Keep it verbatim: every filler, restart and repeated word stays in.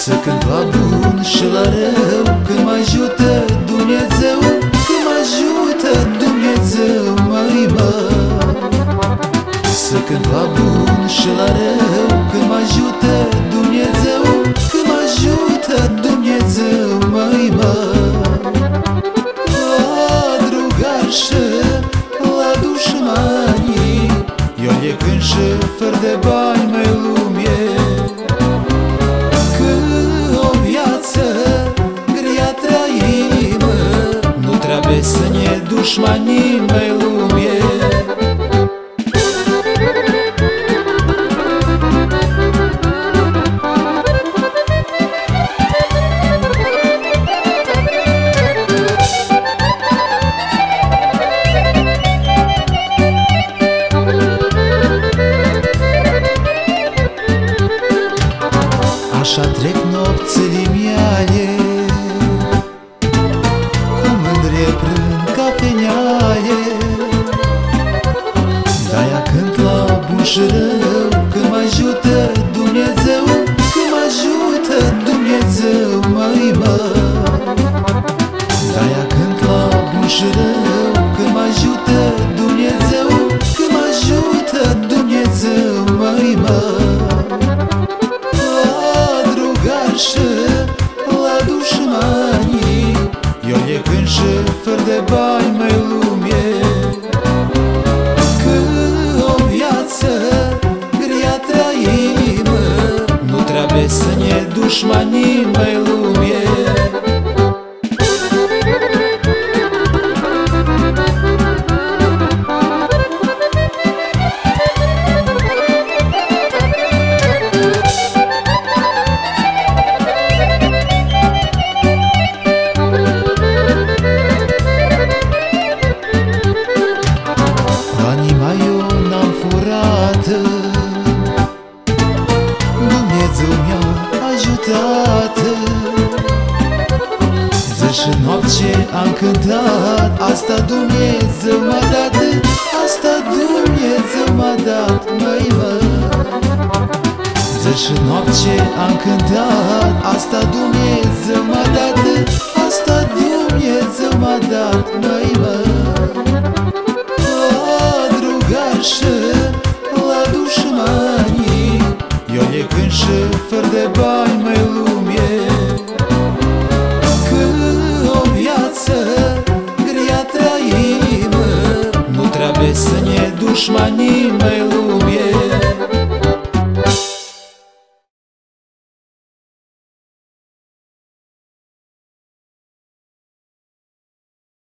Să cânt la bun și la rău, când mă ajută Dumnezeu, când mă ajută Dumnezeu, măi mă. Să cânt la bun și la rău, când mă ajută Dumnezeu, când mă ajută Dumnezeu, măi mă. La drugar și la dușmanii, eu le cânt și fără de bani, măi lume. Să ne dușmanii, măi lume. Așa trec nopțile mele, prind cafeneale, de-aia cânt la bun și rău, când mă ajută Dumnezeu, când mă ajută Dumnezeu, măi mă. De-aia cânt la bun și rău, când mă ajută Dumnezeu, când mă ajută Dumnezeu, măi mă. La drugar și la dușmanii, eu le cânt și fără de bani, măi lume. Că o viață grea trăim, nu trebuie să ne dușmanii, măi lume. Dumnezeu mi-a ajutat, zi și noapte am cântat, asta Dumnezeu m-a dat, asta Dumnezeu m-a dat, măi mă. Zi și noapte am cântat, asta Dumnezeu m-a dat, asta Dumnezeu m-a dat, măi mă. La drugar și la dușmanii, eu le cânt și fără de bani, măi lume. Că o viață grea trăim, nu trebuie să ne dușmanii, măi lume.